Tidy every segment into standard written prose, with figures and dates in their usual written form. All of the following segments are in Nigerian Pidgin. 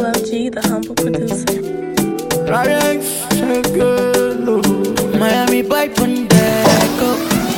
LOG, the humble producer. Miami boy Pundeco.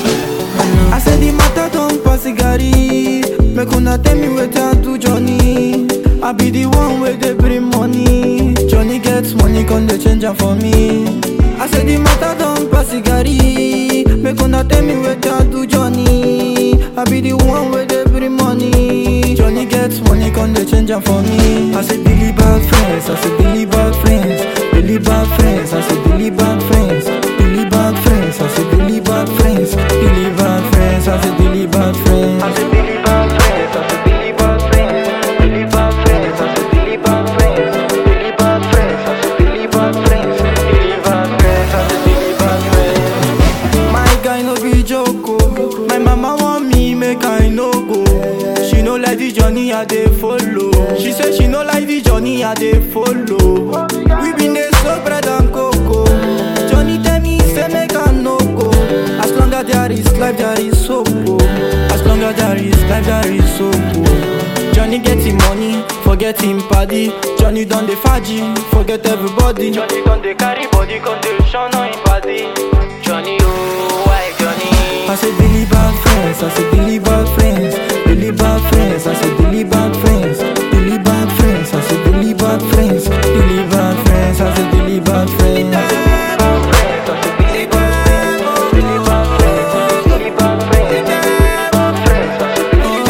I said the matter don't pass Gary. Make una tell me where to do Johnny. I be the one where they bring money. Johnny gets money, can they change am for me? I said the matter don't pass Gary. Make una tell me where to do Johnny. I be the one where they bring money. Johnny gets money, can they change am for me? I said Billy bad friends. I said Billy bad friends. Billy bad friends. I said Billy bad friends. Billy bad friends. I said Billy bad friends. Billy bad friends. I said Billy bad friends. I said Billy bad friends. I said Billy bad friends. Billy bad friends. I said Billy bad friends. Billy bad friends. I said Billy bad friends. Billy bad friends. I said Billy bad friends. My guy no be joke. My mama want me make I no go. She no like the journey I dey follow. She say she no like the journey I dey follow. We been dey so bread and cocoa. Johnny tell me say make I no go. As long as there is life there is hope. As long as there is life there is hope. Johnny get him money, forget him paddy. Johnny done the faji, forget everybody. Johnny done the carry body condition on him body. Johnny oh why Johnny? I said Billy bad friends, I said Billy bad friends. Billy bad friends, I said Billy bad friends. Billy bad friends, I said Billy bad friends. Billy bad friends, I said Billy bad friends. I said Billy bad friends, Billy bad friends. Billy bad friends, Billy bad friends. I said Billy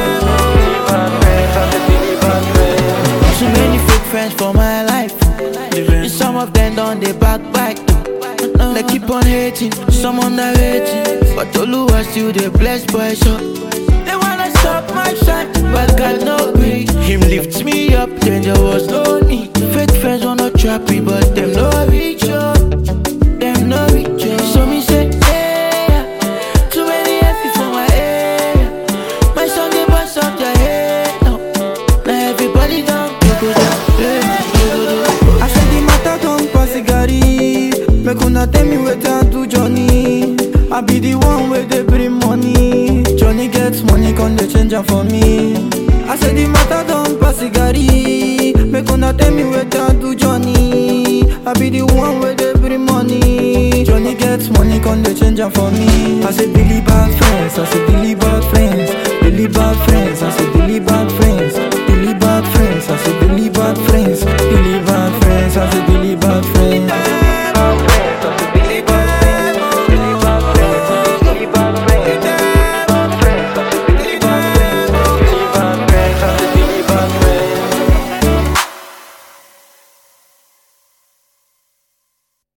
bad friends. I said Billy bad friends. Too many fake friends for my life. And some of them done they backbite. They keep on hating, some underrating. But Oluwa still they bless boy so they wanna stop my shine, but God no agree. Him lifts me up, then there was no need. Fake friends wanna trap me, but them no reach up. Them no reach up. So me say, hey, too many happy for my area. My song they bust up their head now. Now everybody down, you go down, I said the matter don't pass Gary. Make una tell me where to do Johnny. I be the one where they bring money. Johnny gets money, can they change am for me? I said the matter don't pass Gary. Make una tell me where to do Johnny. I be the one where they bring money. Johnny gets money, can they change am for me? I said Billy bad friends. I said Billy bad friends. Billy bad friends. I said Billy